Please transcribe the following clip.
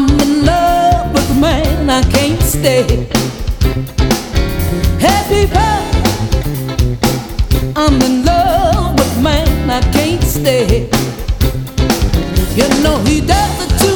I'm in love with a man I can't stay. Hey people, I'm in love with a man I can't stay. You know he does it to